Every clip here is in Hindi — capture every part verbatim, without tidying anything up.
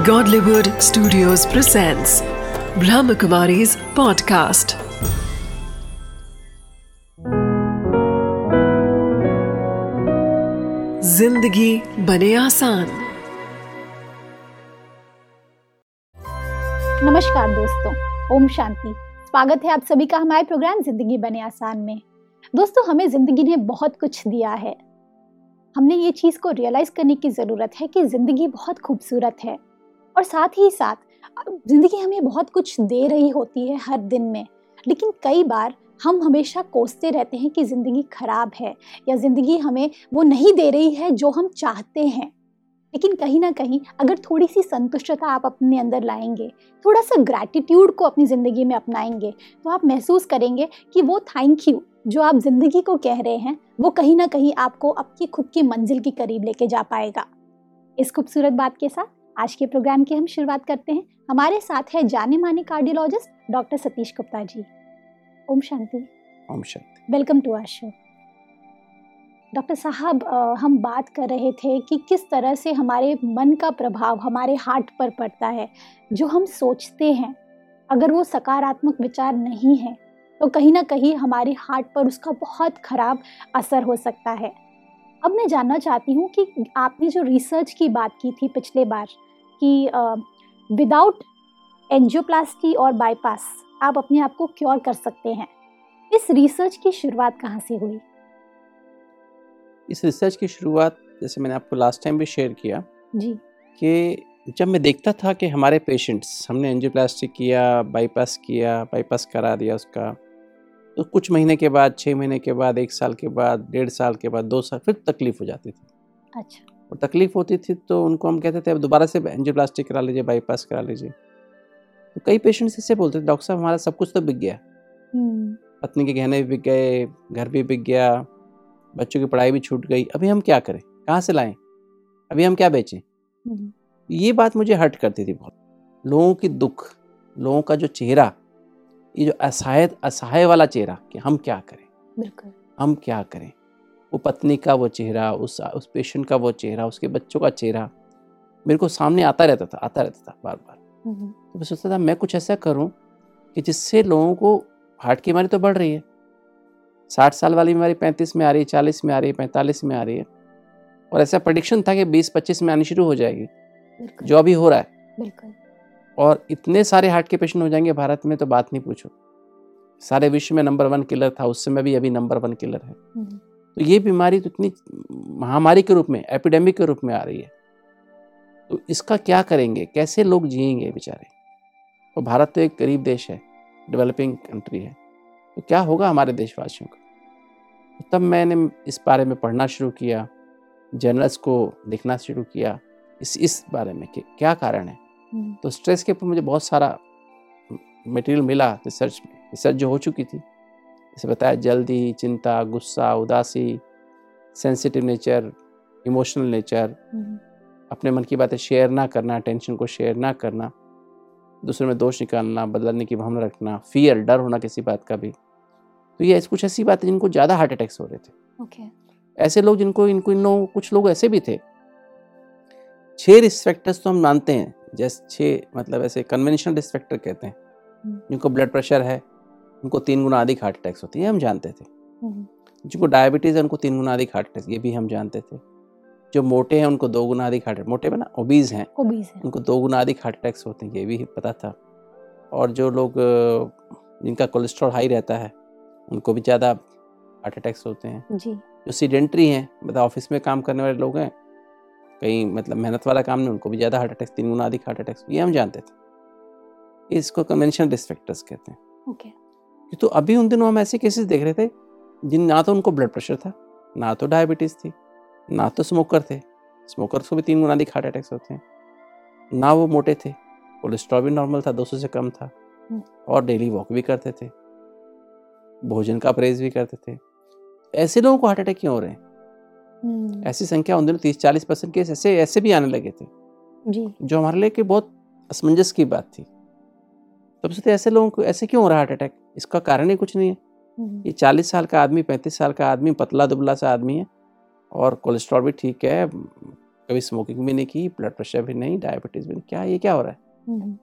Godlywood Studios presents Brahmakumari's podcast. जिंदगी बने आसान। नमस्कार दोस्तों, ओम शांति। स्वागत है आप सभी का हमारे प्रोग्राम जिंदगी बने आसान में। दोस्तों, हमें जिंदगी ने बहुत कुछ दिया है। हमने ये चीज को रियलाइज करने की जरूरत है कि जिंदगी बहुत खूबसूरत है और साथ ही साथ जिंदगी हमें बहुत कुछ दे रही होती है हर दिन में। लेकिन कई बार हम हमेशा कोसते रहते हैं कि जिंदगी खराब है या जिंदगी हमें वो नहीं दे रही है जो हम चाहते हैं। लेकिन कहीं ना कहीं अगर थोड़ी सी संतुष्टता आप अपने अंदर लाएंगे, थोड़ा सा ग्रैटिट्यूड को अपनी ज़िंदगी में अपनाएंगे, तो आप महसूस करेंगे कि वो थैंक यू जो आप ज़िंदगी को कह रहे हैं वो कहीं ना कहीं आपको आपकी खुद की मंजिल के करीब लेके जा पाएगा। इस खूबसूरत बात के साथ आज के प्रोग्राम की हम शुरुआत करते हैं। हमारे साथ है जाने माने कार्डियोलॉजिस्ट डॉक्टर सतीश गुप्ता जी। ओम शांति। ओम शांति। Welcome to our show. Doctor साहब, हम बात कर रहे थे कि किस तरह से हमारे मन का प्रभाव हमारे हार्ट पर पड़ता है। जो हम सोचते हैं, अगर वो सकारात्मक विचार नहीं है तो कहीं ना कहीं हमारे हार्ट पर उसका बहुत खराब असर हो सकता है। अब मैं जानना चाहती हूँ कि आपने जो रिसर्च की बात की थी पिछले बार कि विदाउट एंजियोप्लास्टी और बाईपास आप अपने आप को क्योर कर सकते हैं, इस रिसर्च की शुरुआत कहाँ से हुई? इस रिसर्च की शुरुआत, जैसे मैंने आपको लास्ट टाइम भी शेयर किया जी, कि जब मैं देखता था कि हमारे पेशेंट्स, हमने एंजियोप्लास्टी किया, बाईपास किया, बाईपास करा दिया उसका, तो कुछ महीने के बाद, छः महीने के बाद, एक साल के बाद, डेढ़ साल के बाद, दो साल, फिर तकलीफ हो जाती थी। अच्छा। और तकलीफ होती थी तो उनको हम कहते थे अब दोबारा से एंजियोप्लास्टी करा लीजिए, बाईपास करा लीजिए। तो कई पेशेंट्स इससे बोलते थे, डॉक्टर साहब हमारा सब कुछ तो बिक गया, पत्नी के गहने भी बिक गए, घर भी बिक गया, बच्चों की पढ़ाई भी छूट गई, अभी हम क्या करें, कहाँ से लाएं, अभी हम क्या बेचें। ये बात मुझे हर्ट करती थी बहुत। लोगों की दुख, लोगों का जो चेहरा, ये जो असहाय असहाय वाला चेहरा कि हम क्या करें, बिल्कुल हम क्या करें। वो पत्नी का वो चेहरा, उस उस पेशेंट का वो चेहरा, उसके बच्चों का चेहरा मेरे को सामने आता रहता था आता रहता था बार बार। तो मैं सोचता था मैं कुछ ऐसा करूं कि जिससे लोगों को, हार्ट की बीमारी तो बढ़ रही है, साठ साल वाली बीमारी पैंतीस में आ रही है, चालीस में आ रही है, पैंतालीस में आ रही है, और ऐसा प्रेडिक्शन था कि बीस पच्चीस में आनी शुरू हो जाएगी, जो अभी हो रहा है। बिल्कुल। और इतने सारे हार्ट के पेशेंट हो जाएंगे भारत में तो बात नहीं पूछो। सारे विश्व में नंबर वन किलर था उस समय भी, अभी नंबर वन किलर है। तो ये बीमारी तो इतनी महामारी के रूप में, एपिडेमिक के रूप में आ रही है। तो इसका क्या करेंगे, कैसे लोग जिएंगे बेचारे। और भारत तो एक गरीब देश है, डेवलपिंग कंट्री है, तो क्या होगा हमारे देशवासियों का। तो तब मैंने इस बारे में पढ़ना शुरू किया, जर्नल्स को देखना शुरू किया इस इस बारे में कि क्या कारण है। तो स्ट्रेस के ऊपर मुझे बहुत सारा मटेरियल मिला रिसर्च में, रिसर्च जो हो चुकी थी। जैसे बताया, जल्दी, चिंता, गुस्सा, उदासी, सेंसिटिव नेचर, इमोशनल नेचर, अपने मन की बातें शेयर ना करना, टेंशन को शेयर ना करना, दूसरे में दोष निकालना, बदलने की भावना रखना, फियर, डर होना किसी बात का भी। तो ये कुछ ऐसी बातें जिनको ज़्यादा हार्ट अटैक्स हो रहे थे। ओके। ऐसे लोग जिनको इनको इन लोगों कुछ लोग ऐसे भी थे, छह रिस्क फैक्टर्स तो हम मानते हैं, जैसे छह मतलब ऐसे कन्वेंशनल रिस्क फैक्टर कहते हैं। जिनको ब्लड प्रेशर है उनको तीन गुना अधिक हार्ट अटैक्स होती है, हम जानते थे। जिनको डायबिटीज़ है उनको तीन गुना अधिक हार्ट अटैक्स, ये भी हम जानते थे। जो मोटे हैं उनको दो गुना अधिक हार्ट, मोटे में ना ओबीज हैं, ओबीज है, उनको दो गुना अधिक हार्ट अटैक्स होते हैं, ये भी पता था। और जो लोग जिनका कोलेस्ट्रॉल हाई रहता है उनको भी ज़्यादा हार्ट अटैक्स होते हैं। जी। जो सीडेंट्री हैं, मतलब ऑफिस में काम करने वाले लोग हैं, कहीं मतलब मेहनत वाला काम नहीं, उनको भी ज़्यादा हार्ट अटैक्स, तीन गुना अधिक हार्ट अटैक्स, ये हम जानते थे। इसको कन्वेंशनल रिस्क फैक्टर्स कहते हैं। ओके। तो अभी उन दिनों हम ऐसे केसेस देख रहे थे जिन ना तो उनको ब्लड प्रेशर था, ना तो डायबिटीज़ थी, ना तो स्मोकर थे, स्मोकर्स को भी तीन गुना अधिक हार्ट अटैक्स होते हैं, ना वो मोटे थे, कोलेस्ट्रॉल भी नॉर्मल था, दो सौ से कम था, और डेली वॉक भी करते थे, भोजन का परहेज भी करते थे। ऐसे लोगों को हार्ट अटैक क्यों हो रहे हैं? ऐसी संख्या उन दिनों तीस चालीस परसेंट केस ऐसे ऐसे भी आने लगे थे जी, जो हमारे लिए कि बहुत असमंजस की बात थी। तब से ऐसे लोगों को ऐसे क्यों हो रहा है हार्ट अटैक? इसका कारण ही कुछ नहीं है। ये चालीस साल का आदमी, पैंतीस साल का आदमी, पतला दुबला सा आदमी है और कोलेस्ट्रॉल भी ठीक है, कभी स्मोकिंग भी नहीं की, ब्लड प्रेशर भी नहीं, डायबिटीज भी नहीं, क्या ये क्या हो रहा है। हम्म,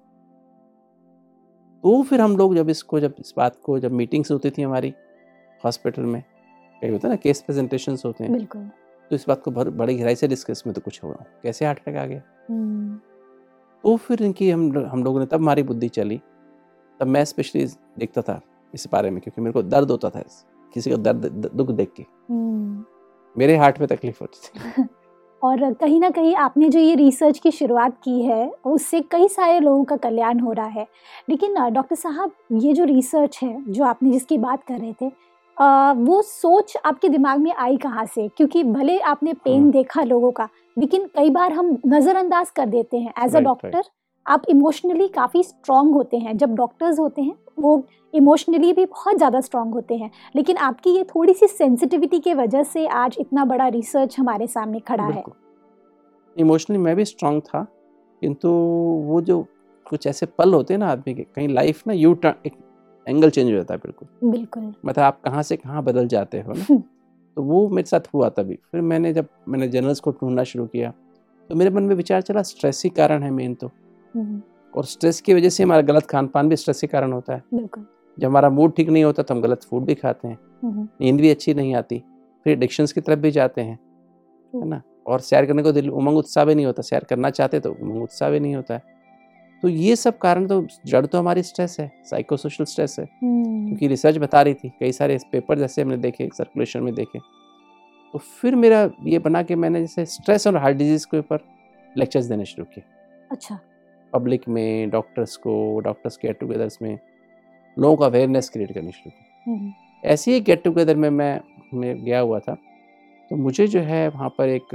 तो फिर हम लोग जब इसको जब इस बात को जब मीटिंग्स होती थी हमारी हॉस्पिटल में, कई होता है ना केस प्रेजेंटेशंस होते हैं, बिल्कुल। तो इस बात को भर- बड़ी गहराई से डिस्कस में तो कुछ हो रहा हूँ, कैसे हार्ट अटैक आ गया। हम्म, तो फिर इनकी हम हम लोगों ने तब हमारी बुद्धि चली, तब मैं स्पेशली देखता था इस बारे में, क्योंकि मेरे को दर्द होता था किसी को दर्द द- दुख देख के, हम्म। मेरे हार्ट में तकलीफ होती थी। और कहीं ना कहीं आपने जो ये रिसर्च की शुरुआत की है उससे कई सारे लोगों का कल्याण हो रहा है। लेकिन अ, डॉक्टर साहब, ये जो रिसर्च है जो आपने जिसकी बात कर रहे थे, अ, वो सोच आपके दिमाग में आई कहाँ से? क्योंकि भले आपने पेन हाँ। देखा लोगों का, लेकिन कई बार हम नज़रअंदाज कर देते हैं। एज अ Right, डॉक्टर आप इमोशनली काफ़ी स्ट्रांग होते हैं। जब डॉक्टर्स होते हैं वो इमोशनली भी बहुत ज़्यादा स्ट्रांग होते हैं, लेकिन आपकी ये थोड़ी सी सेंसिटिविटी के वजह से आज इतना बड़ा रिसर्च हमारे सामने खड़ा है। बिल्कुल। इमोशनली मैं भी स्ट्रांग था, किंतु वो जो कुछ ऐसे पल होते हैं ना आदमी के, कहीं लाइफ ना यू टर्न, एक एंगल चेंज हो जाता है बिल्कुल, बिल्कुल। मतलब आप कहाँ से कहाँ बदल जाते हो ना। तो वो मेरे साथ हुआ तभी। फिर मैंने जब मैंने जर्नल्स को ढूंढना शुरू किया, तो मेरे मन में विचार चला स्ट्रेस ही कारण है मेन तो, हम्म, और स्ट्रेस की वजह से हमारा गलत खान पान भी स्ट्रेस के कारण होता है। बिल्कुल। जब हमारा मूड ठीक नहीं होता तो हम गलत फूड भी खाते हैं, हम्म, नींद भी अच्छी नहीं आती, फिर एडिक्शंस की तरफ भी जाते हैं, है ना। और सैर करने को दिल उमंग उत्साह भी नहीं होता, सैर करना चाहते तो उमंग उत्साह भी नहीं होता है। तो ये सब कारण तो जड़ तो हमारी स्ट्रेस है, साइकोसोशल स्ट्रेस है, हम्म, क्योंकि रिसर्च बता रही थी, कई सारे पेपर जैसे हमने देखे सर्कुलेशन में देखे। तो फिर मेरा ये बना कि मैंने जैसे स्ट्रेस और हार्ट डिजीज के ऊपर लेक्चर्स देने शुरू किए, अच्छा। पब्लिक में, डॉक्टर्स को, डॉक्टर्स गेट टुगेदर्स में लोगों का अवेयरनेस क्रिएट करनी शुरू की। हम्म, ऐसे ही गेट टुगेदर में मैं मैं गया हुआ था, तो मुझे जो है वहाँ पर एक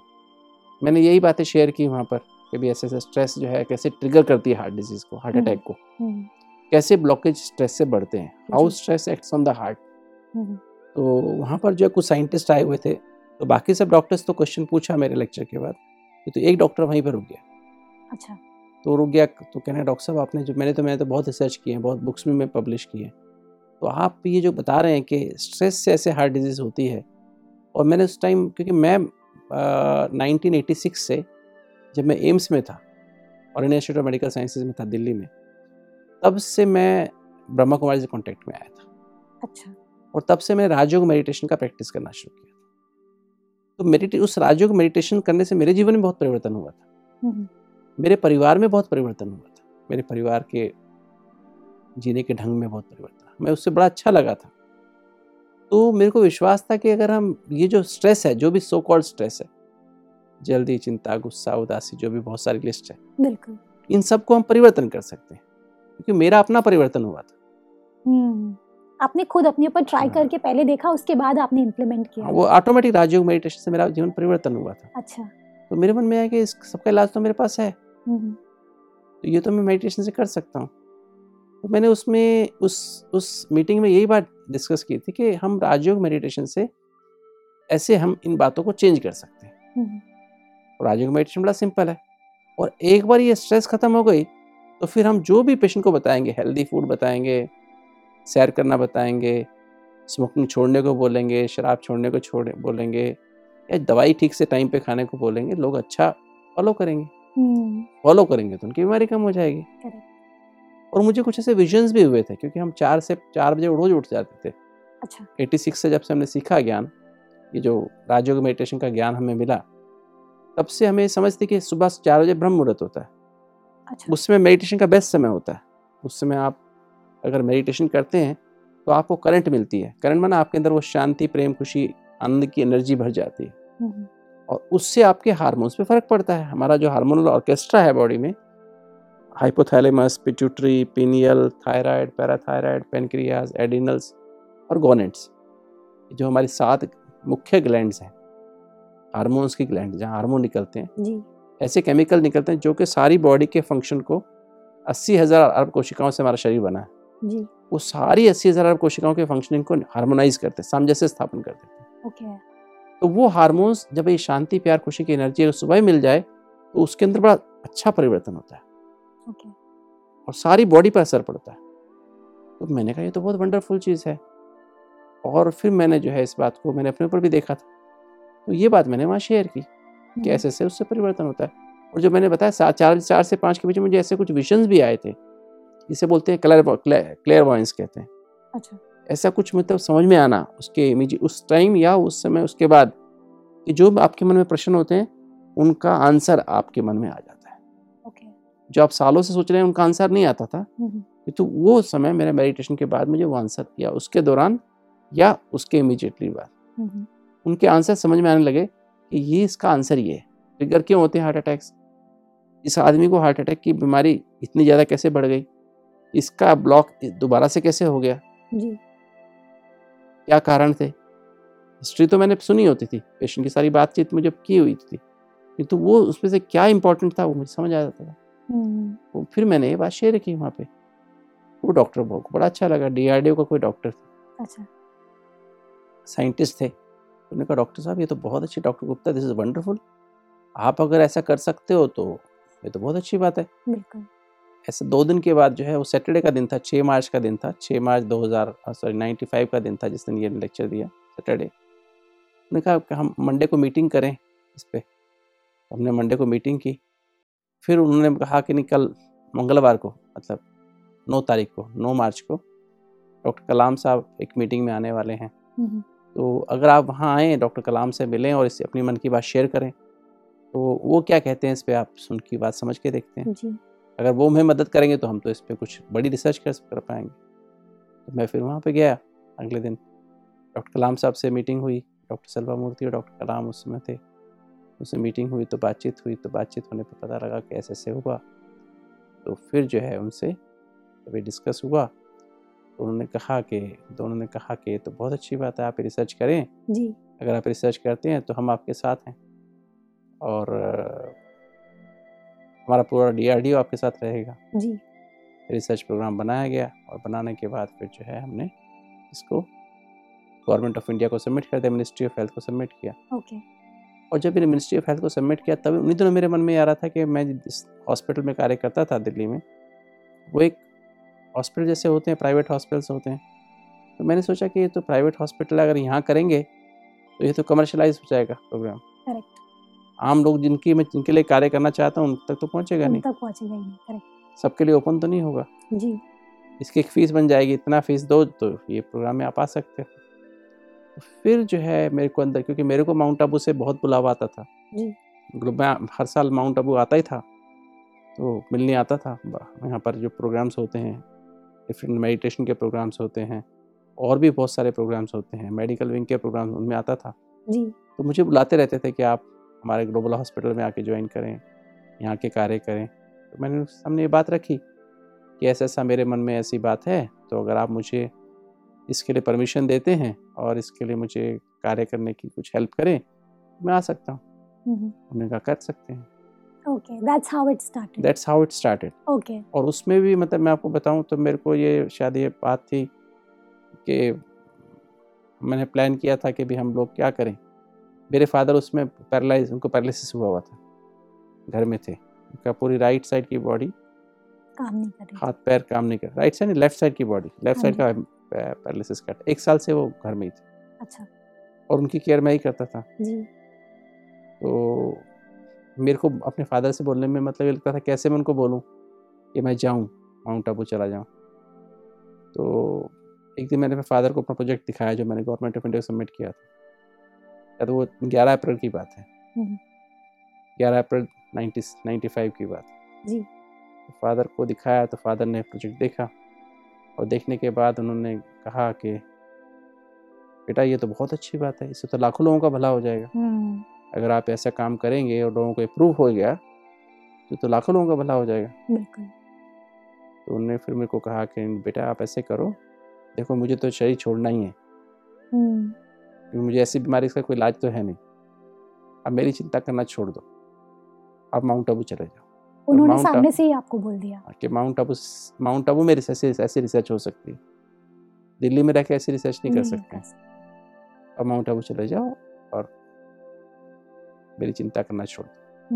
मैंने यही बातें शेयर की वहाँ पर कि भी ऐसे ऐसे स्ट्रेस जो है कैसे ट्रिगर करती है हार्ट डिजीज़ को, हार्ट हम्म, अटैक को, हम्म, कैसे ब्लॉकेज स्ट्रेस से बढ़ते हैं, हाउ जी। Stress acts on the heart. Hmm, तो वहाँ पर जो है कुछ साइंटिस्ट आए हुए थे, तो बाकी सब डॉक्टर्स तो क्वेश्चन पूछा मेरे लेक्चर के बाद, तो एक डॉक्टर वहीं पर रुक गया। अच्छा। तो रुक गया तो कहना, डॉक्टर साहब आपने जो मैंने तो मैंने तो बहुत रिसर्च किए हैं, बहुत बुक्स में मैं पब्लिश किए हैं, तो आप ये जो बता रहे हैं कि स्ट्रेस से ऐसे हार्ट डिजीज़ होती है। और मैंने उस टाइम, क्योंकि मैं नाइनटीन एटी सिक्स से जब मैं एम्स में था और Indian Institute of Medical Sciences में था दिल्ली में, तब से मैं ब्रह्मा कुमारी से कांटेक्ट में आया था। अच्छा। और तब से मैंने राजयोग मेडिटेशन का प्रैक्टिस करना शुरू किया। तो मेडिटे उस राजयोग मेडिटेशन करने से मेरे जीवन में बहुत परिवर्तन हुआ था, हम्म, मेरे परिवार में बहुत परिवर्तन हुआ था, मेरे परिवार के जीने के ढंग में बहुत परिवर्तन, मैं उससे बड़ा अच्छा लगा था। तो मेरे को विश्वास था कि अगर हम ये जो स्ट्रेस है, जो भी सो कॉल्ड स्ट्रेस है, जल्दी, चिंता, गुस्सा, उदासी, जो भी बहुत सारी लिस्ट है, बिल्कुल। इन सबको हम परिवर्तन कर सकते हैं, क्योंकि मेरा अपना परिवर्तन हुआ था। हम्म, आपने खुद अपने ऊपर ट्राई हाँ। करके पहले देखा, उसके बाद आपने इम्प्लीमेंट किया। हाँ, वो ऑटोमेटिक राजयोग मेडिटेशन से मेरा जीवन परिवर्तन हुआ था। अच्छा। तो मेरे मन में आया कि इस सबका इलाज तो मेरे पास है, हम्म, तो ये तो मैं मेडिटेशन से कर सकता हूँ। तो मैंने उसमें उस उस मीटिंग में यही बात डिस्कस की थी कि हम राजयोग मेडिटेशन से ऐसे हम इन बातों को चेंज कर सकते हैं। हम्म, और राजयोग मेडिटेशन बड़ा सिंपल है, और एक बार ये स्ट्रेस खत्म हो गई तो फिर हम जो भी पेशेंट को बताएंगे, हेल्दी फूड बताएंगे, सैर करना बताएंगे, स्मोकिंग छोड़ने को बोलेंगे, शराब छोड़ने को छोड़ बोलेंगे, या दवाई ठीक से टाइम पे खाने को बोलेंगे, लोग अच्छा फॉलो करेंगे। हम्म, फॉलो करेंगे तो उनकी बीमारी कम हो जाएगी। करेक्ट। और मुझे कुछ ऐसे विजन्स भी हुए थे, क्योंकि हम चार से चार बजे रोज उठ जाते थे। अच्छा। छियासी से जब से हमने सीखा ज्ञान, ये जो राजयोग मेडिटेशन का ज्ञान हमें मिला, तब से हमें समझ थी कि सुबह चार बजे ब्रह्म मुहूर्त होता है, अच्छा। उस समय मेडिटेशन का बेस्ट समय होता है। उस समय आप अगर मेडिटेशन करते हैं तो आपको करंट मिलती है, करंट माना आपके अंदर वो शांति, प्रेम, खुशी, आनंद की एनर्जी भर जाती है, हम्म, और उससे आपके हार्मोन्स पे फर्क पड़ता है। हमारा जो हार्मोनल ऑर्केस्ट्रा है बॉडी में, hypothalamus, pituitary, pineal, thyroid, parathyroid, pancreas, adrenals और गोनेट्स, जो हमारी सात मुख्य ग्लैंड्स हैं, हार्मोन्स की ग्लैंड, जहाँ हार्मोन निकलते हैं, जी। ऐसे केमिकल निकलते हैं जो कि सारी बॉडी के फंक्शन को, अस्सी हज़ार अरब कोशिकाओं से हमारा शरीर बना है, जी। वो सारी अस्सी हज़ार अरब कोशिकाओं के फंक्शनिंग को हार्मोनाइज करते हैं, सामंजस्य स्थापन कर देते हैं। ओके। तो वो हार्मोन्स जब ये शांति, प्यार, खुशी की एनर्जी अगर सुबह मिल जाए तो उसके अंदर बड़ा अच्छा परिवर्तन होता है, ओके। और सारी बॉडी पर असर पड़ता है। तो मैंने कहा ये तो बहुत वंडरफुल चीज़ है। और फिर मैंने जो है इस बात को मैंने अपने ऊपर भी देखा था, तो ये बात मैंने वहाँ शेयर की। कि ऐसे ऐसे उससे परिवर्तन होता है। और जो मैंने बताया सात चार चार से पाँच के बीच में मुझे ऐसे कुछ विजन्स भी आए थे, इसे बोलते हैं क्लेयर क्लेयरवॉयंस कहते हैं। अच्छा। ऐसा कुछ मतलब समझ में आना उसके इमेज उस टाइम या उस समय उसके बाद, कि जो आपके मन में प्रश्न होते हैं उनका आंसर आपके मन में आ जाता है। ओके। जो आप सालों से सोच रहे हैं उनका आंसर नहीं आता था, तो वो समय मेरे मेडिटेशन के बाद मुझे वो आंसर किया उसके दौरान या उसके इमीडिएटली बाद उनके आंसर समझ में आने लगे कि ये इसका आंसर ये है। ट्रिगर क्यों होते हैं हार्ट अटैक्स, इस आदमी को हार्ट अटैक की बीमारी इतनी ज़्यादा कैसे बढ़ गई, इसका ब्लॉक दोबारा से कैसे हो गया जी, क्या कारण थे। हिस्ट्री तो मैंने सुनी होती थी, पेशेंट की सारी बातचीत मुझे की हुई थी, किंतु वो उसमें से क्या इंपॉर्टेंट था वो मुझे समझ आ जाता था। तो फिर मैंने ये बात शेयर की वहाँ पे, वो डॉक्टर को बड़ा अच्छा लगा, डीआरडीओ का कोई डॉक्टर था, अच्छा, साइंटिस्ट थे। उन्होंने कहा डॉक्टर साहब ये तो बहुत अच्छी, doctor Gupta this is wonderful, आप अगर ऐसा कर सकते हो तो ये तो बहुत अच्छी बात है। बिल्कुल। ऐसे दो दिन के बाद जो है, वो सैटरडे का दिन था, छः मार्च का दिन था, छः मार्च दो हज़ार सॉरी नाइन्टी फाइव का दिन था जिस दिन ये लेक्चर दिया, सैटरडे। उन्होंने कहा कि हम मंडे को मीटिंग करें इस पर। हमने मंडे को मीटिंग की। फिर उन्होंने कहा कि नहीं कल मंगलवार को, मतलब नौ तारीख को, नौ मार्च को डॉक्टर कलाम साहब एक मीटिंग में आने वाले हैं, तो अगर आप वहाँ आएँ, डॉक्टर कलाम से मिलें और इससे अपनी मन की बात शेयर करें, तो वो क्या कहते हैं इस पर आप सुन की बात समझ के देखते हैं जी। अगर वो हमें मदद करेंगे तो हम तो इस पर कुछ बड़ी रिसर्च कर कर पाएंगे। तो मैं फिर वहाँ पे गया। अगले दिन डॉक्टर कलाम साहब से मीटिंग हुई, डॉक्टर सलवा मूर्ति और डॉक्टर कलाम उस समय थे, उससे मीटिंग हुई, तो बातचीत हुई। तो बातचीत होने पर पता लगा कि ऐसे ऐसे हुआ। तो फिर जो है उनसे अभी डिस्कस हुआ, तो उन्होंने कहा कि दोनों ने कहा कि तो बहुत अच्छी बात है, आप रिसर्च करें जी। अगर आप रिसर्च करते हैं तो हम आपके साथ हैं, और हमारा पूरा डीआरडीओ आपके साथ रहेगा जी। रिसर्च प्रोग्राम बनाया गया, और बनाने के बाद फिर जो है हमने इसको गवर्नमेंट ऑफ इंडिया को सबमिट कर दिया, मिनिस्ट्री ऑफ हेल्थ को सबमिट किया। ओके। और जब मैंने मिनिस्ट्री ऑफ हेल्थ को सबमिट किया, तब उन्हीं दिनों मेरे मन में आ रहा था कि मैं जिस हॉस्पिटल में कार्य करता था दिल्ली में, वो एक हॉस्पिटल जैसे होते हैं, प्राइवेट हॉस्पिटल्स होते हैं। तो मैंने सोचा कि ये तो प्राइवेट हॉस्पिटल अगर यहाँ करेंगे तो ये तो कमर्शलाइज हो जाएगा प्रोग्राम। करेक्ट। आम लोग जिनकी मैं जिनके लिए कार्य करना चाहता हूँ उन तक तो पहुँचेगा नहीं, तक पहुँचेगा ही नहीं। करेक्ट। सबके लिए ओपन तो नहीं होगा जी। इसकी एक फ़ीस बन जाएगी, इतना फ़ीस दो तो ये प्रोग्राम में आप आ सकते हैं। तो फिर जो है मेरे को अंदर, क्योंकि मेरे को माउंट आबू से बहुत बुलावा आता था जी। मैं हर साल माउंट आबू आता ही था, तो मिलने आता था। यहाँ पर जो प्रोग्राम्स होते हैं, डिफरेंट मेडिटेशन के प्रोग्राम्स होते हैं, और भी बहुत सारे प्रोग्राम्स होते हैं, मेडिकल विंग के प्रोग्राम्स, उनमें आता था जी। तो मुझे बुलाते रहते थे कि आप हमारे ग्लोबल हॉस्पिटल में आके ज्वाइन करें, यहाँ के कार्य करें। तो मैंने सामने ये बात रखी कि ऐसा ऐसा मेरे मन में ऐसी बात है, तो अगर आप मुझे इसके लिए परमिशन देते हैं और इसके लिए मुझे कार्य करने की कुछ हेल्प करें, मैं आ सकता हूँ। उन्होंने कहा कर सकते हैं। Okay, that's how it started. That's how it started. Okay. और उसमें भी मतलब मैं आपको बताऊं तो मेरे को ये शायद ये बात थी कि मैंने प्लान किया था कि भी हम लोग क्या करें। मेरे फादर उसमें पैरालाइज, उनको पैरालिसिस हुआ हुआ था, घर में थे, उनका पूरी राइट साइड की बॉडी काम नहीं कर रही, हाथ पैर काम नहीं कर, राइट साइड लेफ्ट साइड की बॉडी, लेफ्ट साइड का पैरालिसिस का। एक साल से वो घर में ही थे। अच्छा। और उनकी केयर मैं ही करता था जी। तो मेरे को अपने फादर से बोलने में मतलब ये लगता था कैसे मैं उनको बोलूं कि मैं जाऊं माउंट आबू चला जाऊं। तो एक दिन मैंने अपने फादर को अपना प्रोजेक्ट दिखाया जो मैंने गवर्नमेंट ऑफ इंडिया को सबमिट किया था। तो वो ग्यारह अप्रैल की बात है, ग्यारह अप्रैल नाइन्टी फाइव की बात जी। तो फादर को दिखाया, तो फादर ने प्रोजेक्ट देखा, और देखने के बाद उन्होंने कहा कि बेटा ये तो बहुत अच्छी बात है, इससे तो लाखों लोगों का भला हो जाएगा। अगर आप ऐसा काम करेंगे और लोगों को अप्रूव हो गया तो, तो लाखों लोगों का भला हो जाएगा। बिल्कुल। तो उन्होंने फिर मेरे को कहा कि बेटा आप ऐसे करो, देखो मुझे तो शरीर छोड़ना ही है, क्योंकि मुझे ऐसी बीमारी इसका कोई इलाज तो है नहीं, अब मेरी चिंता करना छोड़ दो, आप माउंट आबू चले जाओ। उन्होंने सामने से ही आपको बोल दिया कि माउंट आबू माउंट आबू में ऐसी ऐसी रिसर्च हो सकती है, दिल्ली में रह के ऐसी रिसर्च नहीं कर सकते, अब माउंट आबू चले जाओ और मेरी चिंता करना छोड़ दो।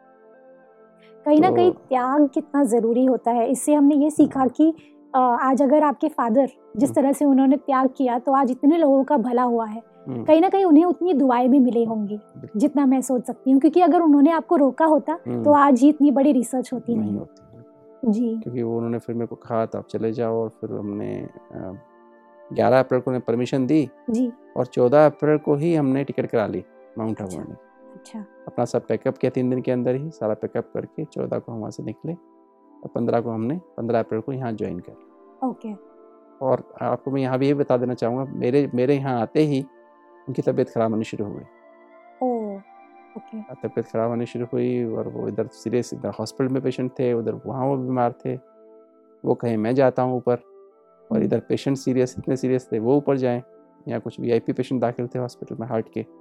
कहीं ना कहीं त्याग कितना ज़रूरी होता है, इससे हमने ये सीखा कि आज अगर आपके फादर जिस तरह से उन्होंने त्याग किया तो आज इतने लोगों का भला हुआ है। हम्म, कहीं ना कहीं उन्हें उतनी दुआएं भी मिली होंगी जितना मैं सोच सकती हूँ, क्योंकि अगर उन्होंने आपको रोका होता हम्म, तो आज ही इतनी बड़ी रिसर्च होती नहीं नहीं। होती, जी क्योंकि वो उन्होंने फिर मेरे को कहा था आप चले जाओ, और फिर हमने ग्यारह अप्रैल को उन्हें परमिशन दी जी। और चौदह अप्रैल को ही हमने टिकट करा ली माउंट आबू अच्छा में। अच्छा। अपना सब पैकअप किया तीन दिन के अंदर ही, सारा पैकअप करके चौदह को हम वहाँ से निकले और पंद्रह को हमने पंद्रह अप्रैल को यहाँ ज्वाइन कर लिया। ओके। और आपको मैं यहाँ भी ये बता देना चाहूँगा, मेरे मेरे यहाँ आते ही उनकी तबीयत खराब होनी शुरू हो गई। Oh okay. तबीयत खराब होनी शुरू हुई और वो इधर सीरियस, इधर हॉस्पिटल में पेशेंट थे, उधर वहाँ वो बीमार थे। वो कहे मैं जाता हूँ ऊपर, और हम्म, इधर पेशेंट सीरियस, इतने सीरियस थे वो ऊपर जाएं। यहाँ कुछ वीआईपी पेशेंट दाखिल थे हॉस्पिटल में हार्ट के।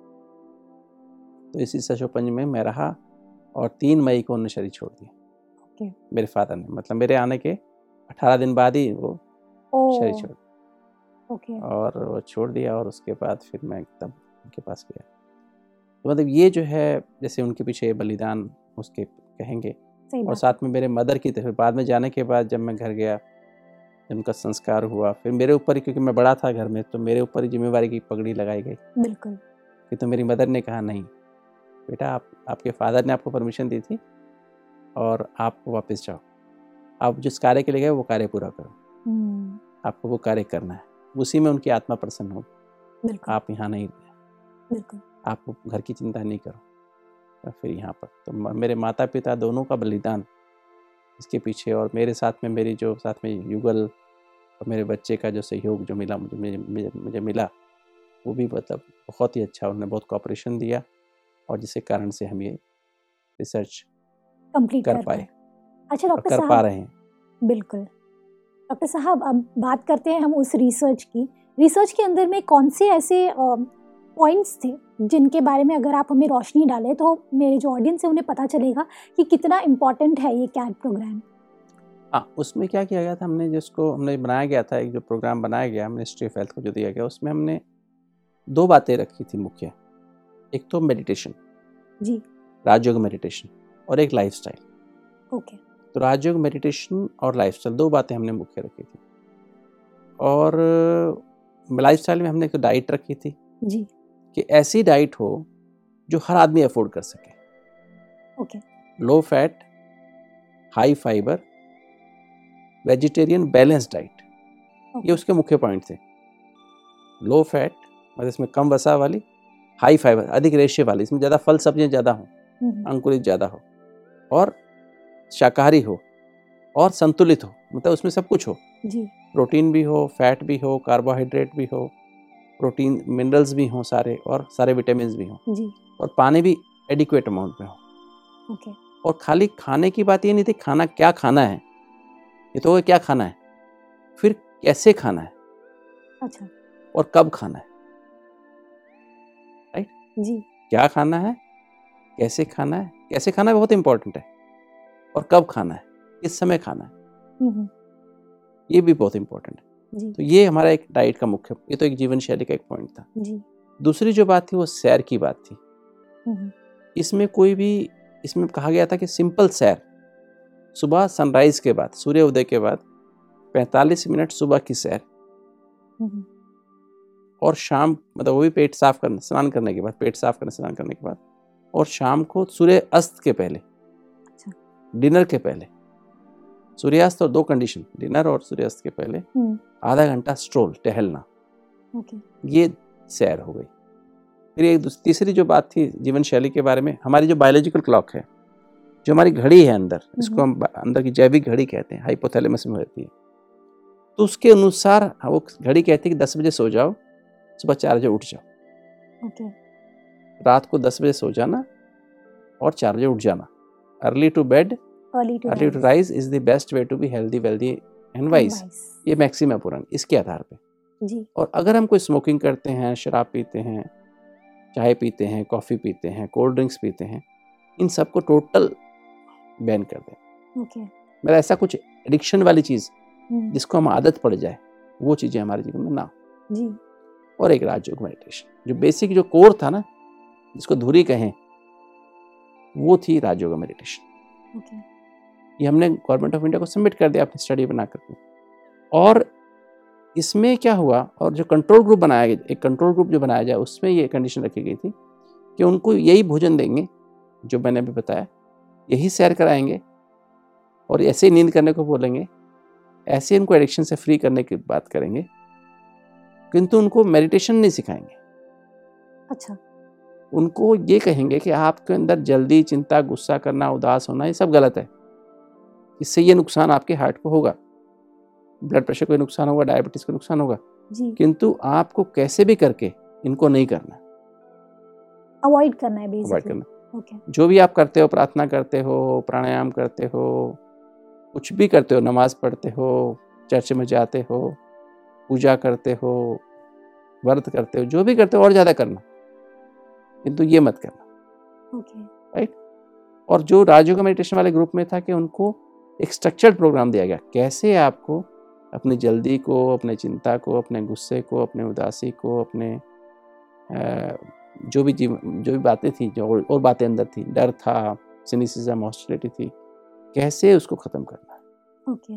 तो इसी सशोपंज में मैं रहा और तीन मई को उन्होंने शरीर छोड़ दिया। ओके। मेरे फादर ने, मतलब मेरे आने के अठारह दिन बाद ही वो ओ शरीर छोड़ दिया। ओके। और वो छोड़ दिया और उसके बाद फिर मैं तब उनके पास गया। तो मतलब ये जो है, जैसे उनके पीछे बलिदान उसके कहेंगे। सही और बात है। साथ में मेरे मदर की तरफ बाद में जाने के बाद जब मैं घर गया, जब उनका संस्कार हुआ, फिर मेरे ऊपर ही, क्योंकि मैं बड़ा था घर में, तो मेरे ऊपर ही जिम्मेवारी की पगड़ी लगाई गई बिल्कुल। कि तो मेरी मदर ने कहा नहीं बेटा, आप आपके फादर ने आपको परमिशन दी थी और आप वापस जाओ, आप जिस कार्य के लिए गए वो कार्य पूरा करो, हम्म, आपको वो कार्य करना है, उसी में उनकी आत्मा प्रसन्न हो, बिल्कुल आप यहाँ नहीं रहे, बिल्कुल। आप घर की चिंता नहीं करो। और फिर यहाँ पर तो म- मेरे माता पिता दोनों का बलिदान इसके पीछे, और मेरे साथ में मेरी जो साथ में युगल और मेरे बच्चे का जो सहयोग जो मिला मुझे मुझे मुझे, मुझे मिला, वो भी मतलब बहुत ही अच्छा, उन्होंने बहुत कोऑपरेशन दिया, और जिसके कारण से हम ये रिसर्च कंप्लीट कर कर पाए पाए। अच्छा और डॉक्टर कर पा साहब, रहे हैं। बिल्कुल डॉक्टर साहब, अब बात करते हैं हम उस रिसर्च की। रिसर्च के अंदर में कौन से ऐसे पॉइंट्स थे जिनके बारे में अगर आप हमें रोशनी डालें तो मेरे जो ऑडियंस है उन्हें पता चलेगा कि कितना इम्पोर्टेंट है ये कैट प्रोग्राम। हाँ, उसमें क्या किया गया था, हमने जिसको हमने बनाया गया था, एक जो प्रोग्राम बनाया गया मिनिस्ट्री ऑफ हेल्थ को जो दिया गया, उसमें हमने दो बातें रखी थी मुख्य। एक तो मेडिटेशन, जी राजयोग मेडिटेशन, और एक लाइफस्टाइल। ओके। तो राजयोग मेडिटेशन और लाइफस्टाइल दो बातें हमने मुख्य रखी थी। और लाइफस्टाइल में हमने एक डाइट रखी थी जी कि ऐसी डाइट हो जो हर आदमी अफोर्ड कर सके, okay. Low fat, high fibre, vegetarian, balance diet, ये ओके। उसके मुख्य पॉइंट थे। लो फैट मतलब इसमें कम वसा वाली, हाई फाइबर अधिक रेशे वाली, इसमें ज़्यादा फल सब्जियां ज़्यादा हों, हम्म, अंकुरित ज़्यादा हो, और शाकाहारी हो, और संतुलित हो, मतलब उसमें सब कुछ हो, जी प्रोटीन भी हो, फैट भी हो, कार्बोहाइड्रेट भी हो, प्रोटीन मिनरल्स भी हों सारे, और सारे विटामिन भी हों, जी और पानी भी एडिक्वेट अमाउंट में हो। ओके। और खाली खाने की बात ये नहीं थी खाना क्या खाना है, ये तो क्या खाना है, फिर कैसे खाना है अच्छा और कब खाना है। राइट, जी क्या खाना है, कैसे खाना है, कैसे खाना है बहुत इंपॉर्टेंट है, और कब खाना है, किस समय खाना है, हम्म, ये भी बहुत इंपॉर्टेंट है। जी तो ये हमारा एक डाइट का मुख्य, ये तो एक जीवन शैली का एक पॉइंट था। जी दूसरी जो बात थी वो सैर की बात थी। हम्म, इसमें कोई भी, इसमें कहा गया था कि सिंपल सैर, सुबह सनराइज के बाद, सूर्य उदय के बाद पैंतालीस मिनट सुबह की सैर, हम्म, और शाम मतलब वो भी पेट साफ करने, स्नान करने के बाद, पेट साफ करने स्नान करने के बाद, और शाम को सूर्य अस्त के पहले, अच्छा डिनर के पहले, सूर्यास्त और दो कंडीशन, डिनर और सूर्यास्त के पहले हम्म, आधा घंटा स्ट्रोल, टहलना, ओके। ये सैर हो गई। फिर एक दूस- तीसरी जो बात थी जीवन शैली के बारे में, हमारी जो बायोलॉजिकल क्लॉक है, जो हमारी घड़ी है अंदर, इसको हम बा- अंदर की जैविक घड़ी कहते हैं, हाइपोथैलेमस में रहती है। तो उसके अनुसार वो घड़ी कहती है कि दस बजे सो जाओ, सुबह चार बजे उठ जाओ। ओके। रात को दस बजे सो जाना और चार बजे उठ जाना। Early to bed, early to early to rise is the best way to be healthy, wealthy and wise. ये मैक्सिम है पुराण, इसके आधार पे। जी और अगर हम कोई स्मोकिंग करते हैं, शराब पीते हैं, चाय पीते हैं, कॉफ़ी पीते हैं, कोल्ड ड्रिंक्स पीते हैं, इन सबको टोटल बैन कर दें। ओके। मेरा ऐसा कुछ एडिक्शन वाली चीज़ हम्म, जिसको हम आदत पड़ जाए, वो चीज़ें हमारे जीवन में ना हो। जी और एक राजयोग मेडिटेशन, जो बेसिक जो कोर था ना, जिसको धुरी कहें, वो थी राजयोग मेडिटेशन। ओके। ये हमने गवर्नमेंट ऑफ इंडिया को सबमिट कर दिया अपनी स्टडी बना करके। और इसमें क्या हुआ, और जो कंट्रोल ग्रुप बनाया गया, एक कंट्रोल ग्रुप जो बनाया जाए उसमें ये कंडीशन रखी गई थी कि उनको यही भोजन देंगे जो मैंने अभी बताया, यही सैर कराएंगे और ऐसे ही नींद करने को बोलेंगे, ऐसे इनको एडिक्शन से फ्री करने की बात करेंगे, किंतु उनको मेडिटेशन नहीं सिखाएंगे। अच्छा। उनको ये कहेंगे कि आपके अंदर जल्दी, चिंता, गुस्सा करना, उदास होना, ये सब गलत है, इससे ये नुकसान आपके हार्ट को होगा, ब्लड प्रेशर को नुकसान होगा, डायबिटीज को नुकसान होगा, किंतु आपको कैसे भी करके इनको नहीं करना, अवॉइड करना है अवॉइड बेसिकली। करना। ओके। जो भी आप करते हो, प्रार्थना करते हो, प्राणायाम करते हो, कुछ भी करते हो, नमाज पढ़ते हो, चर्च में जाते हो, पूजा करते हो, व्रत करते हो, जो भी करते हो और ज़्यादा करना, किंतु ये मत करना। ओके। राइट। और जो राजयोग मेडिटेशन वाले ग्रुप में था कि उनको एक स्ट्रक्चर्ड प्रोग्राम दिया गया, कैसे आपको अपनी जल्दी को, अपने चिंता को, अपने गुस्से को, अपने उदासी को, अपने जो भी जीव जो भी बातें थी, जो और बातें अंदर थी, डर था, सिनिसिज्म, हॉस्टिलिटी थी, कैसे उसको खत्म करना है। ओके।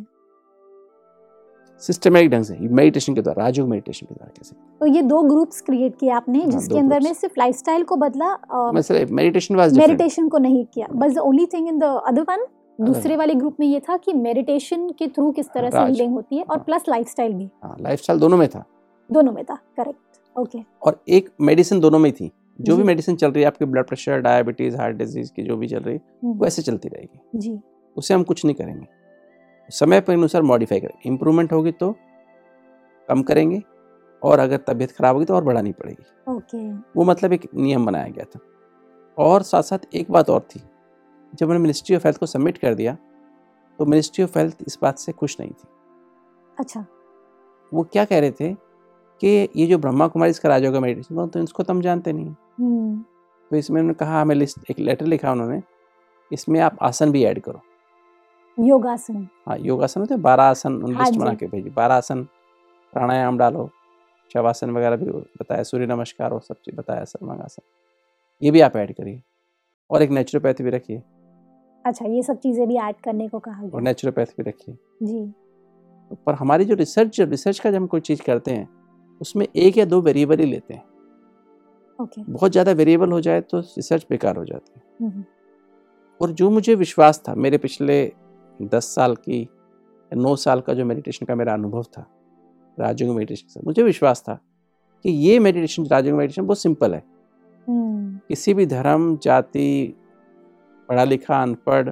सिस्टमैटिक ढंग से मेडिटेशन के द्वारा, राजयोग मेडिटेशन के द्वारा कैसे। तो ये दो ग्रुप्स क्रिएट किए आपने, जिसके अंदर में सिर्फ लाइफस्टाइल को बदला, मेडिटेशन वाज डिफरेंट, मेडिटेशन को नहीं किया, बस the only thing in the other one, दूसरे वाले ग्रुप में ये था कि मेडिटेशन के थ्रू किस तरह से हीलिंग होती है, और प्लस लाइफस्टाइल भी। हाँ, लाइफस्टाइल दोनों में था, दोनों में था, करेक्ट। ओके। और एक मेडिसिन दोनों में थी, जो भी मेडिसिन चल रही है आपके blood pressure, diabetes, heart disease की जो भी चल रही है वो ऐसे चलती रहेगी जी। उससे हम कुछ नहीं करेंगे, समय पर अनुसार मॉडिफाई करेंगे, इंप्रूवमेंट होगी तो कम करेंगे, और अगर तबीयत खराब होगी तो और बढ़ानी पड़ेगी। ओके। वो मतलब एक नियम बनाया गया था। और साथ साथ एक बात और थी, जब मैंने मिनिस्ट्री ऑफ हेल्थ को सबमिट कर दिया तो मिनिस्ट्री ऑफ हेल्थ इस बात से खुश नहीं थी। अच्छा। वो क्या कह रहे थे कि ये जो ब्रह्मा कुमारी इसका राजयोग मेडिटेशन, तो इसको तो हम जानते नहीं। तो इसमें उन्होंने कहा, हमें लिस्ट, एक लेटर लिखा उन्होंने, इसमें आप आसन भी ऐड करो, योगासन। हाँ, योगासन होते हैं, बारह आसन लिस्ट बना के भेजी, बारह आसन, प्राणायाम डालो, शवासन वगैरह भी बताया, सूर्य नमस्कार और सब चीज बताया, सर्वांगासन, ये भी आप ऐड करिए, और एक नेचुरोपैथी भी रखिए। अच्छा, ये सब चीजें भी ऐड करने को कहा गया, और नेचुरोपैथी भी रखिए जी। पर हमारी जो रिसर्च रिसर्च का जब हम कोई चीज करते हैं उसमें एक या दो वेरिएबल ही लेते हैं। ओके। बहुत ज्यादा वेरिएबल हो जाए तो रिसर्च बेकार हो जाती है। और जो मुझे विश्वास था, मेरे पिछले दस साल की, नौ साल का जो मेडिटेशन का मेरा अनुभव था राजयोग मेडिटेशन से, मुझे विश्वास था कि ये मेडिटेशन, राजयोग मेडिटेशन बहुत सिंपल है। किसी भी धर्म, जाति, पढ़ा लिखा, अनपढ़,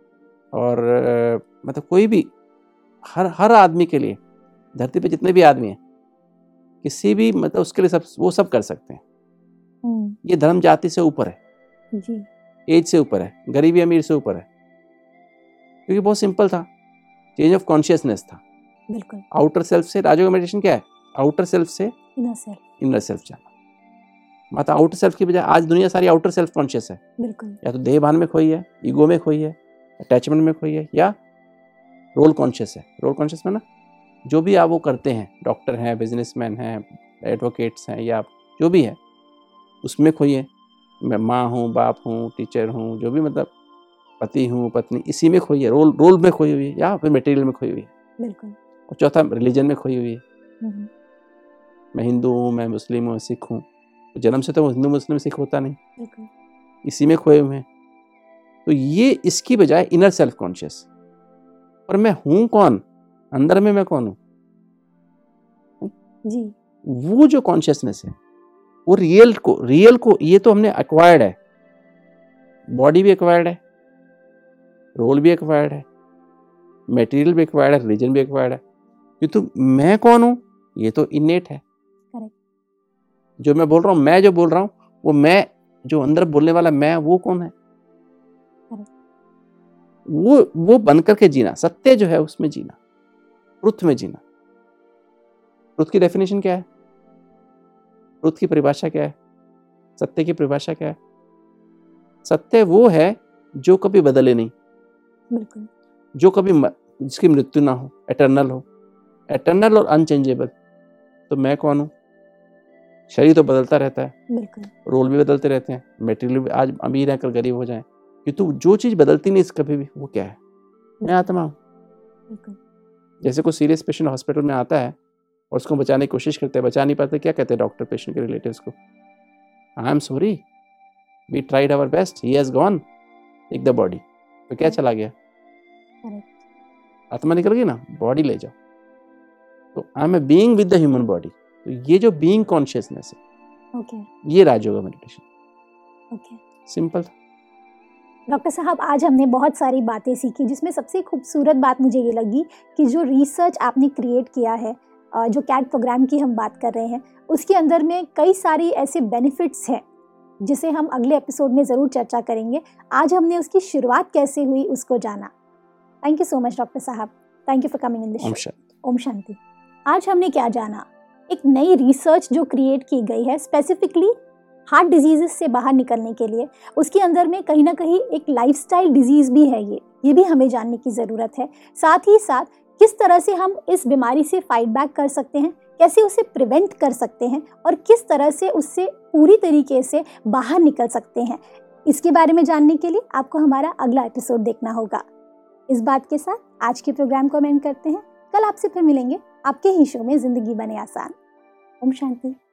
और मतलब कोई भी, हर हर आदमी के लिए, धरती पे जितने भी आदमी हैं, किसी भी मतलब उसके लिए सब, वो सब कर सकते हैं। ये धर्म जाति से ऊपर है जी, एज से ऊपर है, गरीबी अमीर से ऊपर है, क्योंकि बहुत सिंपल था, चेंज ऑफ कॉन्शियसनेस था। बिल्कुल। आउटर सेल्फ से, राजयोग मेडिटेशन क्या है, आउटर सेल्फ से इनर सेल्फ, इनर सेल्फ जाना। मतलब आउटर सेल्फ की बजाय आज दुनिया सारी आउटर सेल्फ कॉन्शियस है। बिल्कुल। या तो देह भान में खोई है, ईगो में खोई है, अटैचमेंट में खोई है, या रोल कॉन्शियस है। रोल कॉन्शियस में ना जो भी आप वो करते हैं, डॉक्टर हैं, बिजनेसमैन हैं, एडवोकेट्स हैं, या जो भी है उसमें खोई है। मैं माँ हूँ, बाप हूँ, टीचर हूँ, जो भी, मतलब पति हूँ, पत्नी, इसी में खोई है, रोल रोल में खोई हुई है, या फिर मटेरियल में खोई हुई है। बिल्कुल। और चौथा रिलीजन में खोई हुई है। मैं हिंदू हूँ, मैं मुस्लिम हूँ, सिख हूँ, जन्म से तो हिंदू मुस्लिम सिख होता नहीं, बिल्कुल, इसी में खोए हुए हैं। तो ये इसकी बजाय इनर सेल्फ कॉन्शियस, और मैं हूँ कौन, अंदर में मैं कौन हूँ जी, वो जो कॉन्शियसनेस है, वो रियल को रियल को ये तो हमने एक्वायर्ड है, बॉडी भी एक्वायर्ड है, रोल भी एक्वायर्ड है, मटेरियल भी एक्वायर्ड है, रिलीजन भी एक्वायर्ड है, ये तो मैं कौन हूँ ये तो इनेट है। करेक्ट। जो मैं बोल रहा हूँ, मैं जो बोल रहा हूँ, वो मैं जो अंदर बोलने वाला मैं, वो कौन है? करेक्ट। वो वो बनकर के जीना, सत्य जो है उसमें जीना, ट्रुथ में जीना। ट्रुथ की डेफिनेशन क्या है? ट्रुथ की परिभाषा क्या है? सत्य की परिभाषा क्या है? सत्य वो है जो कभी बदले नहीं, बिल्कुल, जो कभी म, जिसकी मृत्यु ना हो, एटर्नल हो, एटर्नल और अनचेंजेबल। तो मैं कौन हूँ? शरीर तो बदलता रहता है, बिल्कुल, रोल भी बदलते रहते हैं, मटेरियल भी, आज अमीर है कल गरीब हो जाए, किंतु जो चीज बदलती नहीं कभी भी, वो क्या है? मैं आत्मा हूँ। बिल्कुल। जैसे कोई सीरियस पेशेंट हॉस्पिटल में आता है और उसको बचाने की कोशिश करते हैं, बचा नहीं पाते, क्या कहते हैं डॉक्टर पेशेंट के रिलेटिव्स को? I am sorry, we tried our best, he has gone, take the body. तो क्या चला गया? आत्मा निकल गई ना, बॉडी ले जाओ। तो I am a being with the human body. तो ये जो बीइंग कॉन्शियसनेस है, ओके, ये राजयोगा मेडिटेशन। ओके, सिंपल था। डॉक्टर साहब, आज हमने बहुत सारी बातें सीखी, जिसमें सबसे खूबसूरत बात मुझे ये लगी कि जो रिसर्च आपने क्रिएट किया है, जो कैट प्रोग्राम की हम बात कर रहे हैं, उसके अंदर में कई सारी ऐसे बेनिफिट्स हैं जिसे हम अगले एपिसोड में ज़रूर चर्चा करेंगे। आज हमने उसकी शुरुआत कैसे हुई उसको जाना। Thank you so much doctor साहब, thank you for coming in this show. ओम शांति। आज हमने क्या जाना? एक नई रिसर्च जो क्रिएट की गई है स्पेसिफिकली हार्ट डिजीज़ से बाहर निकलने के लिए, उसके अंदर में कहीं ना कहीं एक लाइफस्टाइल डिजीज़ भी है, ये ये भी हमें जानने की ज़रूरत है। साथ ही साथ किस तरह से हम इस बीमारी से फाइट बैक कर सकते हैं, कैसे उसे प्रिवेंट कर सकते हैं और किस तरह से उससे पूरी तरीके से बाहर निकल सकते हैं, इसके बारे में जानने के लिए आपको हमारा अगला एपिसोड देखना होगा। इस बात के साथ आज के प्रोग्राम को हम एंड करते हैं। कल आपसे फिर मिलेंगे आपके ही शो में जिंदगी बने आसान। ओम शांति।